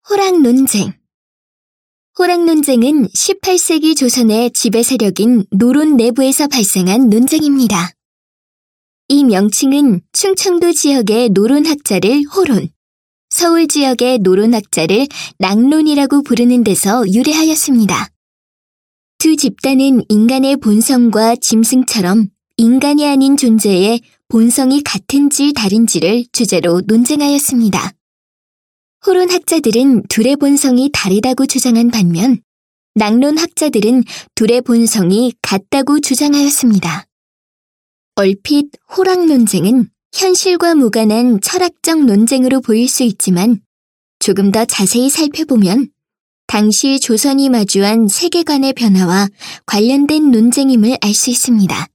호랑 논쟁. 호랑 논쟁은 18세기 조선의 지배 세력인 노론 내부에서 발생한 논쟁입니다. 이 명칭은 충청도 지역의 노론학자를 호론, 서울 지역의 노론학자를 낭론이라고 부르는 데서 유래하였습니다. 두 집단은 인간의 본성과 짐승처럼 인간이 아닌 존재의 본성이 같은지 다른지를 주제로 논쟁하였습니다. 호론 학자들은 둘의 본성이 다르다고 주장한 반면 낭론 학자들은 둘의 본성이 같다고 주장하였습니다. 얼핏 호랑 논쟁은 현실과 무관한 철학적 논쟁으로 보일 수 있지만 조금 더 자세히 살펴보면 당시 조선이 마주한 세계관의 변화와 관련된 논쟁임을 알 수 있습니다.